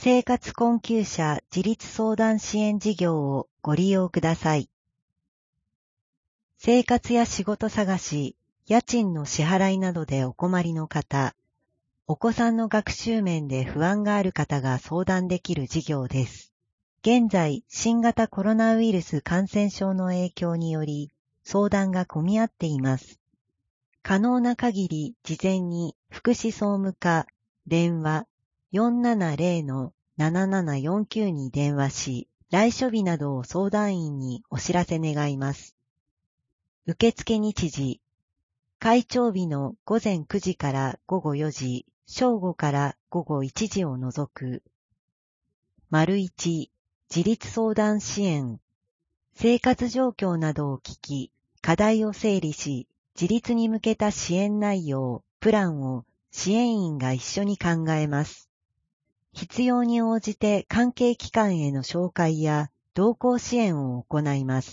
生活困窮者自立相談支援事業をご利用ください。生活や仕事探し、家賃の支払いなどでお困りの方、お子さんの学習面で不安がある方が相談できる事業です。現在、新型コロナウイルス感染症の影響により、相談が混み合っています。可能な限り事前に福祉総務課電話470-7749に電話し、来所日などを相談員にお知らせ願います。受付日時、開庁日の午前9時から午後4時、正午から午後1時を除く。1、自立相談支援。生活状況などを聞き、課題を整理し、自立に向けた支援内容、プランを支援員が一緒に考えます。必要に応じて関係機関への紹介や同行支援を行います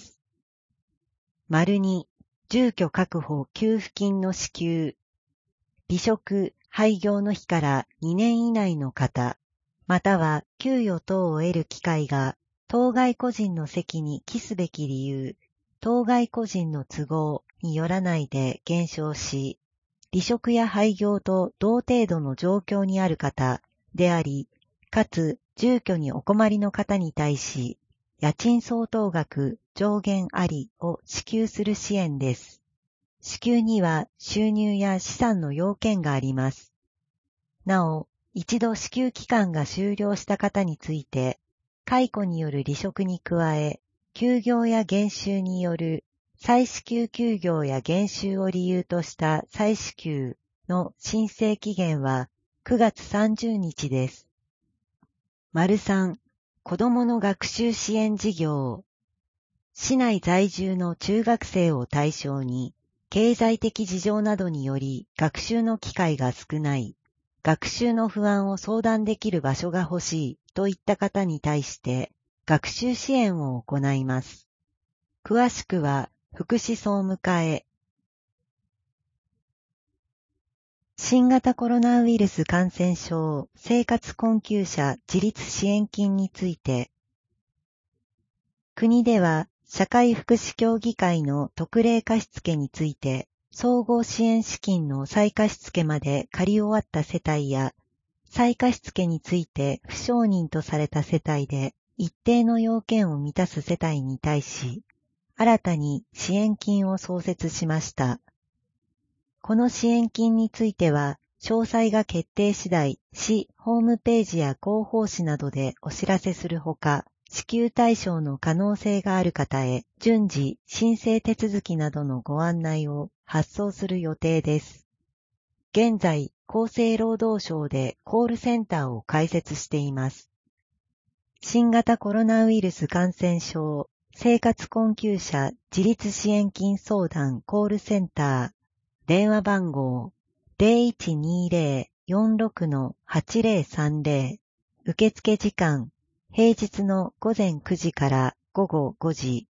。2、住居確保給付金の支給。離職、廃業の日から2年以内の方、または給与等を得る機会が当該個人の責に帰すべき理由、当該個人の都合によらないで減少し、離職や廃業と同程度の状況にある方であり、かつ住居にお困りの方に対し、家賃相当額上限ありを支給する支援です。支給には収入や資産の要件があります。なお、一度支給期間が終了した方について、解雇による離職に加え、休業や減収による再支給休業や減収を理由とした再支給の申請期限は9月30日です。3、子どもの学習支援事業。市内在住の中学生を対象に、経済的事情などにより学習の機会が少ない、学習の不安を相談できる場所が欲しいといった方に対して学習支援を行います。詳しくは福祉総務課へ。新型コロナウイルス感染症生活困窮者自立支援金について、国では社会福祉協議会の特例貸付について、総合支援資金の再貸付まで借り終わった世帯や、再貸付について不承認とされた世帯で一定の要件を満たす世帯に対し、新たに支援金を創設しました。この支援金については、詳細が決定次第、市ホームページや広報誌などでお知らせするほか、支給対象の可能性がある方へ順次申請手続きなどのご案内を発送する予定です。現在、厚生労働省でコールセンターを開設しています。新型コロナウイルス感染症生活困窮者自立支援金相談コールセンター電話番号 0120-46-8030 受付時間平日の午前9時から午後5時。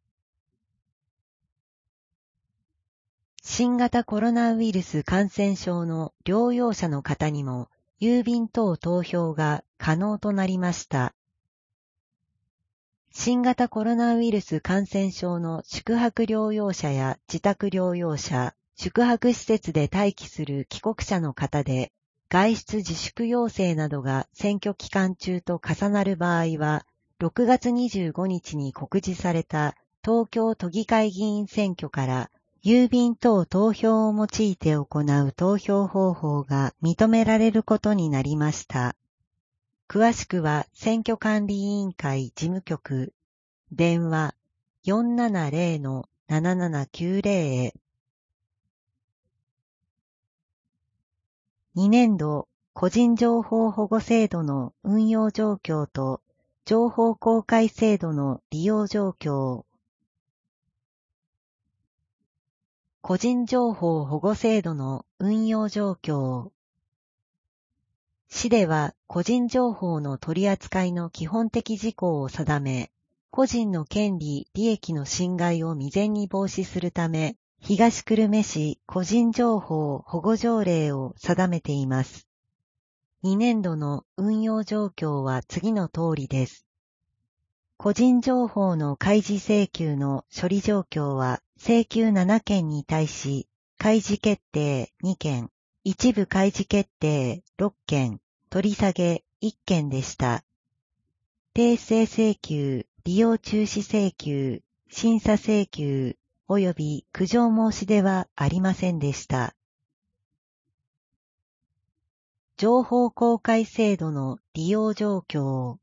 新型コロナウイルス感染症の療養者の方にも郵便等投票が可能となりました。新型コロナウイルス感染症の宿泊療養者や自宅療養者、宿泊施設で待機する帰国者の方で、外出自粛要請などが選挙期間中と重なる場合は、6月25日に告示された東京都議会議員選挙から郵便等投票を用いて行う投票方法が認められることになりました。詳しくは選挙管理委員会事務局電話 470-7790 へ。2年度個人情報保護制度の運用状況と情報公開制度の利用状況。個人情報保護制度の運用状況。市では個人情報の取り扱いの基本的事項を定め、個人の権利・利益の侵害を未然に防止するため、東久留米市個人情報保護条例を定めています。 2年度の運用状況は次の通りです。個人情報の開示請求の処理状況は請求7件に対し、開示決定2件、一部開示決定6件、取り下げ1件でした。訂正請求、利用中止請求、審査請求及び苦情申し出はありませんでした。情報公開制度の利用状況。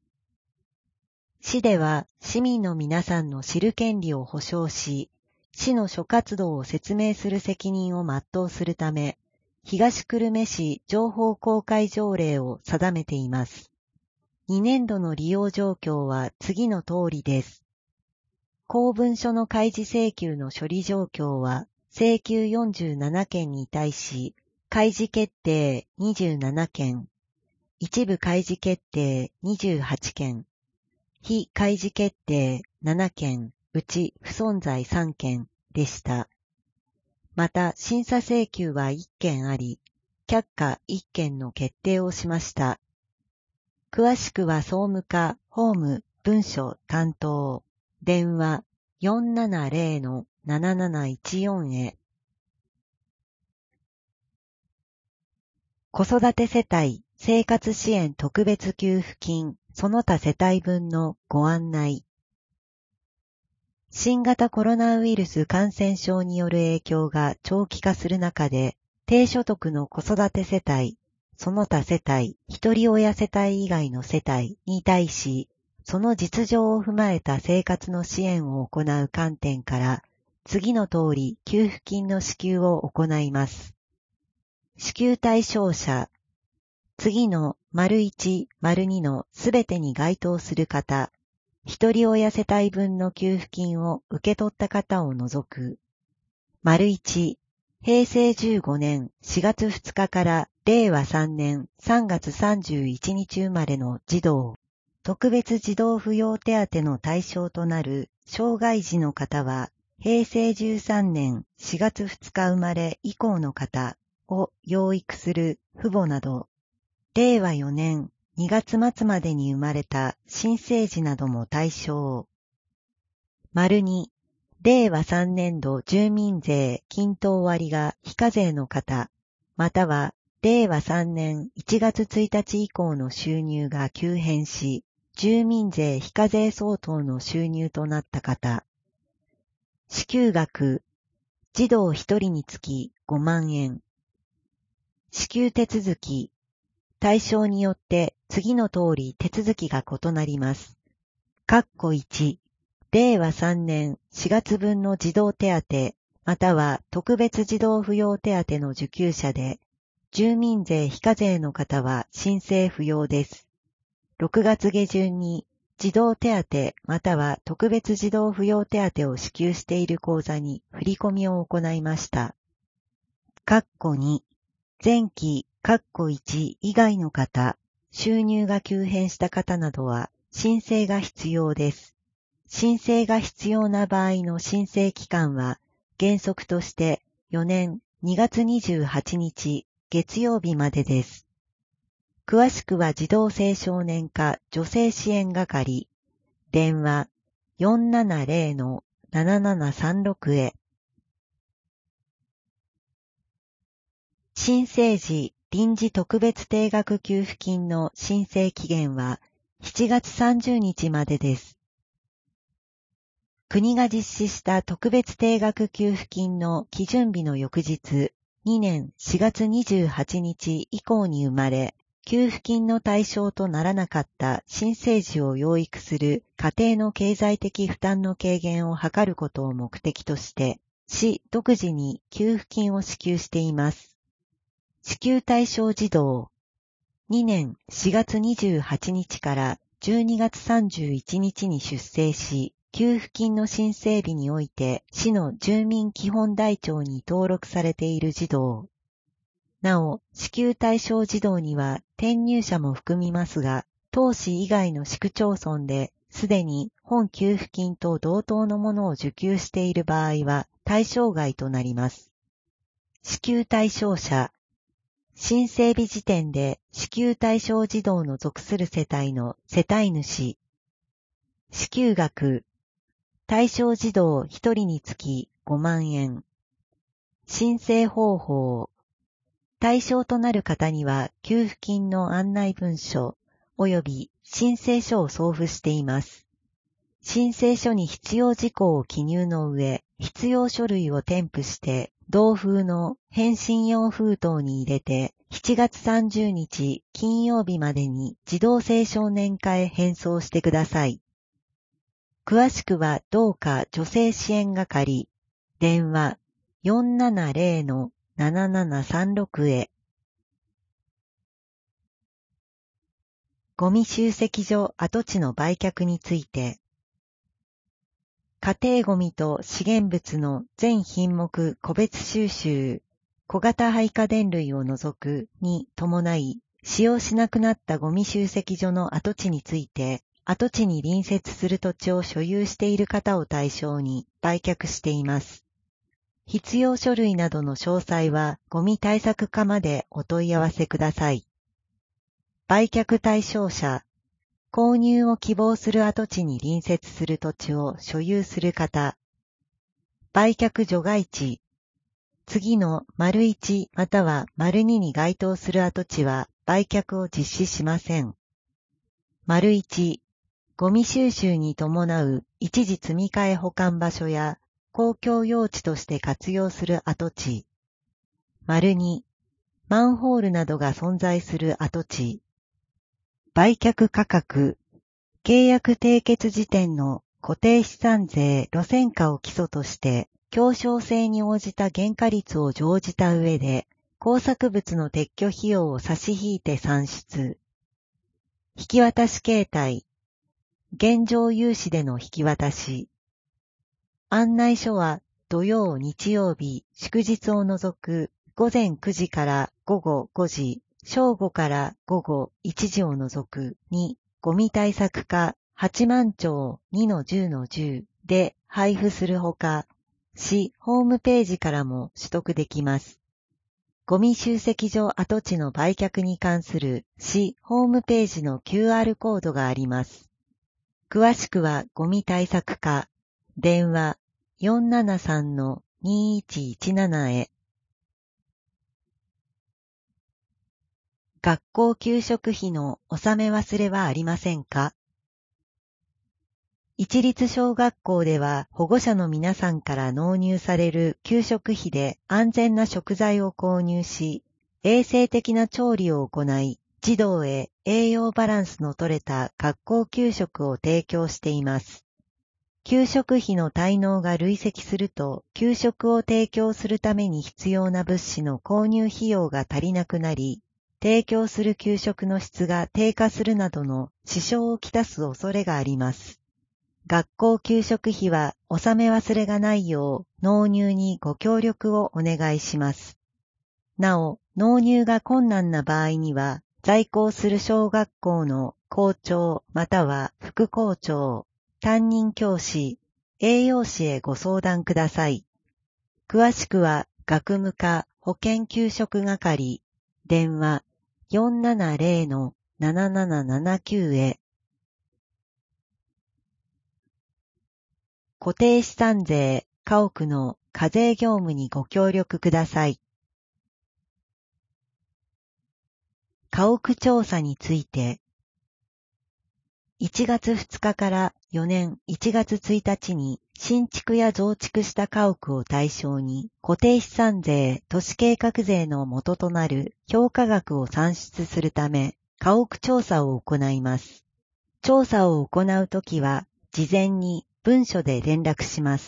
市では市民の皆さんの知る権利を保障し、市の諸活動を説明する責任を全うするため、東久留米市情報公開条例を定めています。2年度の利用状況は次の通りです。公文書の開示請求の処理状況は、請求47件に対し、開示決定27件、一部開示決定28件、非開示決定7件、うち不存在3件でした。また、審査請求は1件あり、却下1件の決定をしました。詳しくは総務課法務文書担当、電話 470-7714 へ。子育て世帯生活支援特別給付金その他世帯分のご案内。新型コロナウイルス感染症による影響が長期化する中で、低所得の子育て世帯、その他世帯、一人親世帯以外の世帯に対し、その実情を踏まえた生活の支援を行う観点から、次の通り給付金の支給を行います。支給対象者、次の ①、②のすべてに該当する方、一人親世帯分の給付金を受け取った方を除く。①、平成15年4月2日から令和3年3月31日生まれの児童、特別児童扶養手当の対象となる障害児の方は、平成13年4月2日生まれ以降の方を養育する父母など、令和4年2月末までに生まれた新生児なども対象。②、令和3年度住民税均等割が非課税の方、または令和3年1月1日以降の収入が急変し、住民税非課税相当の収入となった方。支給額、児童1人につき5万円。支給手続き、対象によって次の通り手続きが異なります。1、令和3年4月分の児童手当、または特別児童扶養手当の受給者で、住民税非課税の方は申請不要です。6月下旬に児童手当または特別児童扶養手当を支給している口座に振り込みを行いました。2、前期1以外の方、収入が急変した方などは申請が必要です。申請が必要な場合の申請期間は原則として4年2月28日月曜日までです。詳しくは児童青少年課女性支援係、電話 470-7736 へ。新生児臨時特別定額給付金の申請期限は7月30日までです。国が実施した特別定額給付金の基準日の翌日、2年4月28日以降に生まれ、給付金の対象とならなかった新生児を養育する家庭の経済的負担の軽減を図ることを目的として、市独自に給付金を支給しています。支給対象児童、2年4月28日から12月31日に出生し、給付金の申請日において市の住民基本台帳に登録されている児童。なお、支給対象児童には転入者も含みますが、当市以外の市区町村ですでに本給付金と同等のものを受給している場合は対象外となります。支給対象者、 新整備時点で支給対象児童の属する世帯の世帯主。支給額。対象児童1人につき5万円。申請方法。対象となる方には給付金の案内文書及び申請書を送付しています。申請書に必要事項を記入の上、必要書類を添付して同封の返信用封筒に入れて7月30日金曜日までに児童青少年課へ返送してください。詳しくは同課女性支援係、電話 470-7736 へ。ゴミ集積所跡地の売却について、家庭ゴミと資源物の全品目個別収集、小型廃家電類を除くに伴い、使用しなくなったゴミ集積所の跡地について、跡地に隣接する土地を所有している方を対象に売却しています。必要書類などの詳細はゴミ対策課までお問い合わせください。売却対象者、購入を希望する跡地に隣接する土地を所有する方。売却除外地、次の ① または ② に該当する跡地は売却を実施しません。①ゴミ収集に伴う一時積み替え保管場所や公共用地として活用する跡地。②マンホールなどが存在する跡地。売却価格。契約締結時点の固定資産税路線価を基礎として協商性に応じた原価率を乗じた上で工作物の撤去費用を差し引いて算出。引き渡し形態。現状融資での引き渡し。案内書は土曜日曜日祝日を除く午前9時から午後5時、正午から午後1時を除くにゴミ対策課八幡町 2-10-10 で配布するほか、市ホームページからも取得できます。ゴミ集積所跡地の売却に関する市ホームページの QR コードがあります。詳しくはゴミ対策課、電話 473-2117 へ。学校給食費の納め忘れはありませんか？一律小学校では保護者の皆さんから納入される給食費で安全な食材を購入し、衛生的な調理を行い、児童へ栄養バランスの取れた学校給食を提供しています。給食費の滞納が累積すると、給食を提供するために必要な物資の購入費用が足りなくなり、提供する給食の質が低下するなどの支障をきたす恐れがあります。学校給食費は納め忘れがないよう納入にご協力をお願いします。なお、納入が困難な場合には、在校する小学校の校長または副校長、担任教師、栄養士へご相談ください。詳しくは学務課保健給食係、電話 470-7779 へ。固定資産税、家屋の課税業務にご協力ください。家屋調査について、1月2日から4年1月1日に新築や増築した家屋を対象に固定資産税、都市計画税の元となる評価額を算出するため家屋調査を行います。調査を行うときは事前に文書で連絡します。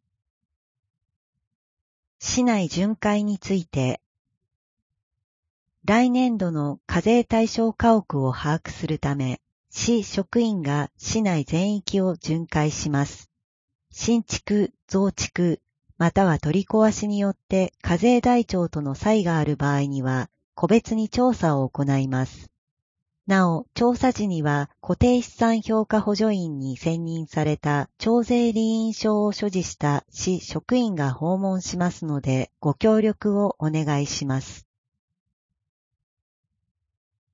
市内巡回について、来年度の課税対象家屋を把握するため、市職員が市内全域を巡回します。新築、増築、または取り壊しによって課税台帳との差異がある場合には、個別に調査を行います。なお、調査時には固定資産評価補助員に選任された徴税理員証を所持した市職員が訪問しますので、ご協力をお願いします。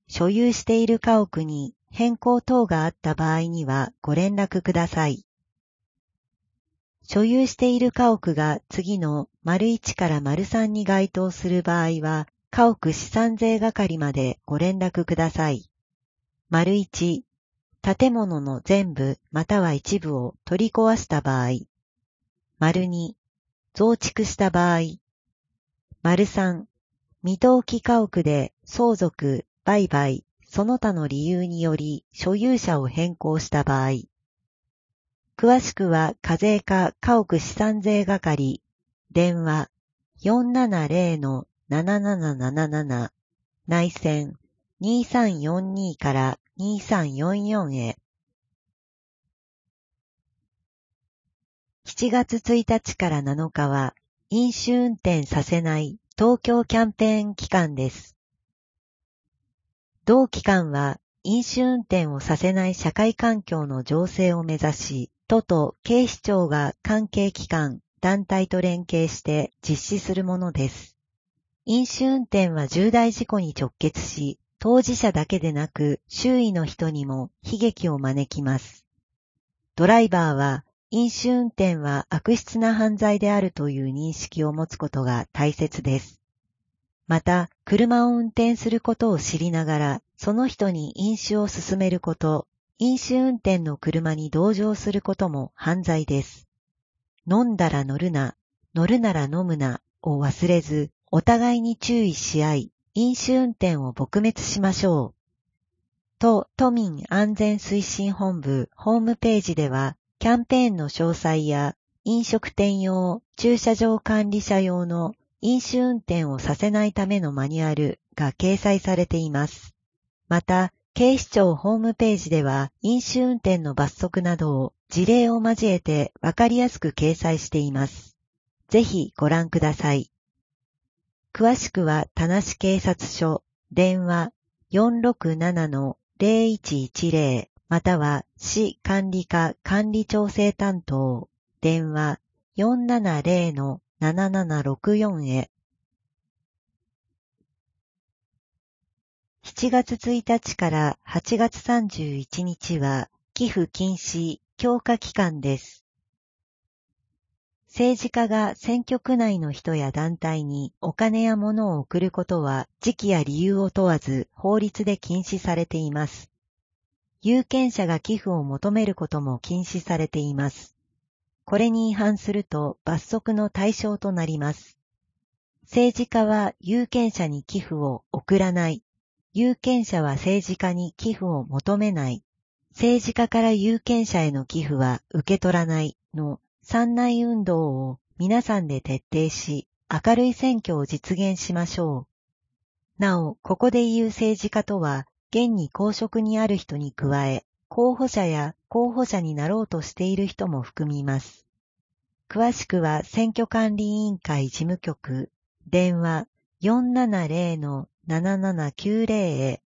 所有している家屋に変更等があった場合にはご連絡ください。所有している家屋が次の1から3に該当する場合は、家屋資産税係までご連絡ください。1、建物の全部または一部を取り壊した場合。2、増築した場合。3、未登記家屋で相続、売買、その他の理由により所有者を変更した場合。詳しくは課税課家屋資産税係、電話 470-7777 内線2342から2344へ。7月1日から7日は飲酒運転させない東京キャンペーン期間です。同期間は飲酒運転をさせない社会環境の醸成を目指し、都と警視庁が関係機関、団体と連携して実施するものです。飲酒運転は重大事故に直結し、当事者だけでなく周囲の人にも悲劇を招きます。ドライバーは飲酒運転は悪質な犯罪であるという認識を持つことが大切です。また、車を運転することを知りながら、その人に飲酒を勧めること、飲酒運転の車に同乗することも犯罪です。飲んだら乗るな、乗るなら飲むなを忘れず、お互いに注意し合い、飲酒運転を撲滅しましょう。都民安全推進本部ホームページでは、キャンペーンの詳細や飲食店用、駐車場管理者用の飲酒運転をさせないためのマニュアルが掲載されています。また、警視庁ホームページでは飲酒運転の罰則などを事例を交えてわかりやすく掲載しています。ぜひご覧ください。詳しくは田無警察署電話 467-0110 または市管理課管理調整担当電話 470-7764 へ。7月1日から8月31日は寄付禁止強化期間です。政治家が選挙区内の人や団体にお金や物を送ることは時期や理由を問わず法律で禁止されています。有権者が寄付を求めることも禁止されています。これに違反すると罰則の対象となります。政治家は有権者に寄付を送らない。有権者は政治家に寄付を求めない。政治家から有権者への寄付は受け取らないの3内運動を皆さんで徹底し、明るい選挙を実現しましょう。なお、ここで言う政治家とは、現に公職にある人に加え、候補者や候補者になろうとしている人も含みます。詳しくは選挙管理委員会事務局、電話 470-7790 へ。